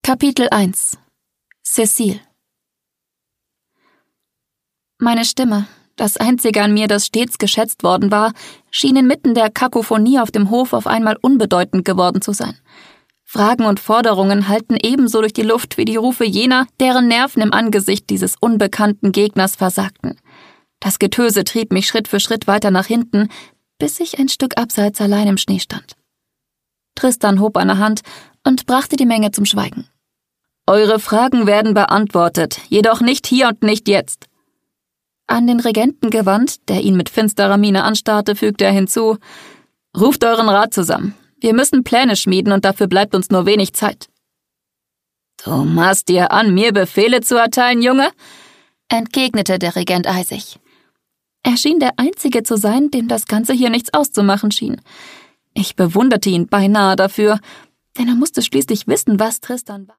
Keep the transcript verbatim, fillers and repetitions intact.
Kapitel eins. Cecile. Meine Stimme, das einzige an mir, das stets geschätzt worden war, schien inmitten der Kakophonie auf dem Hof auf einmal unbedeutend geworden zu sein. Fragen und Forderungen hallten ebenso durch die Luft wie die Rufe jener, deren Nerven im Angesicht dieses unbekannten Gegners versagten. Das Getöse trieb mich Schritt für Schritt weiter nach hinten, bis ich ein Stück abseits allein im Schnee stand. Tristan hob eine Hand und brachte die Menge zum Schweigen. »Eure Fragen werden beantwortet, jedoch nicht hier und nicht jetzt.« An den Regenten gewandt, der ihn mit finsterer Miene anstarrte, fügte er hinzu, »Ruft euren Rat zusammen. Wir müssen Pläne schmieden und dafür bleibt uns nur wenig Zeit.« »Du maßt dir an, mir Befehle zu erteilen, Junge?« entgegnete der Regent eisig. Er schien der Einzige zu sein, dem das Ganze hier nichts auszumachen schien. Ich bewunderte ihn beinahe dafür, denn er musste schließlich wissen, was Tristan war.